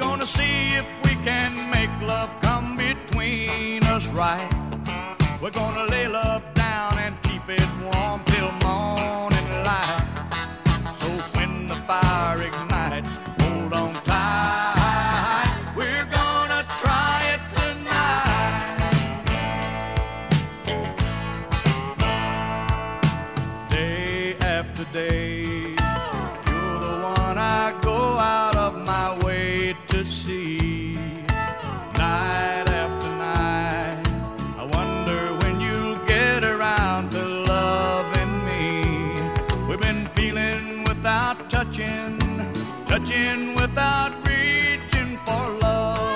gonna see if we can make love come between us right. We're gonna lay love down and keep it warm till morning light. So when the fire ignites, hold on tight. We're gonna try it tonight. Day after day, you're the one I go out of my way to see. Night after night, I wonder when you'll get around to loving me. We've been feeling without touching, touching without reaching for love.